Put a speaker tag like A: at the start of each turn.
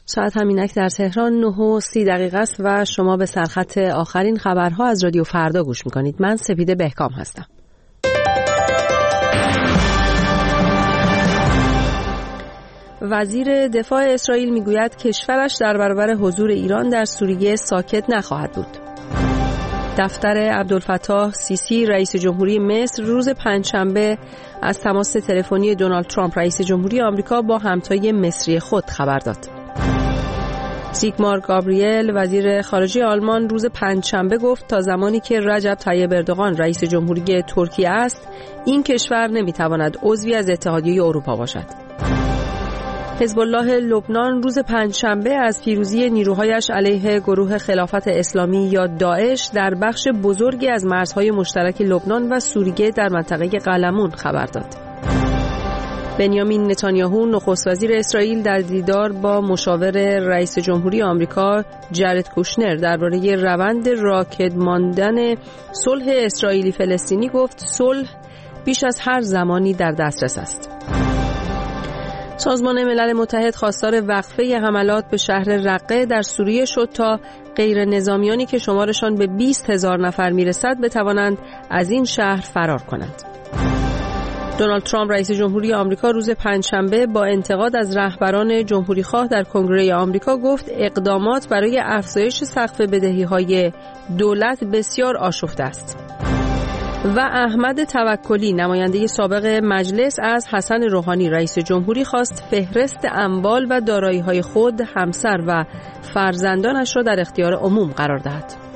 A: ساعت همینک در تهران 9:30 است و شما به سرخط آخرین خبرها از رادیو فردا گوش میکنید. من سپیده بهکام هستم. وزیر دفاع اسرائیل میگوید کشورش در برابر حضور ایران در سوریه ساکت نخواهد بود. دفتر عبدالفتاح سیسی رئیس جمهوری مصر روز پنجشنبه از تماس تلفنی دونالد ترامپ رئیس جمهوری آمریکا با همتای مصری خود خبر داد. سیگمار گابریل وزیر خارجه آلمان روز پنجشنبه گفت تا زمانی که رجب طیب اردوغان رئیس جمهوری ترکیه است، این کشور نمیتواند عضوی از اتحادیه اروپا باشد. حزب الله لبنان روز پنجشنبه از پیروزی نیروهایش علیه گروه خلافت اسلامی یا داعش در بخش بزرگی از مرزهای مشترک لبنان و سوریه در منطقه قلمون خبر داد. بنیامین نتانیاهو نخست وزیر اسرائیل در دیدار با مشاور رئیس جمهوری آمریکا جارد کوشنر درباره روند راکد ماندن صلح اسرائیلی فلسطینی گفت صلح بیش از هر زمانی در دسترس است. سازمان ملل متحد خواستار وقفه حملات به شهر رقه در سوریه شد تا غیر نظامیانی که شمارشان به 20,000 نفر میرسد بتوانند از این شهر فرار کنند. دونالد ترامپ رئیس جمهوری آمریکا روز پنجشنبه با انتقاد از رهبران جمهوری‌خواه در کنگره آمریکا گفت اقدامات برای افزایش سقف بدهی‌های دولت بسیار آشفته است. و احمد توکلی نماینده سابق مجلس از حسن روحانی رئیس جمهوری خواست فهرست اموال و دارایی‌های خود، همسر و فرزندانش را در اختیار عموم قرار دهد.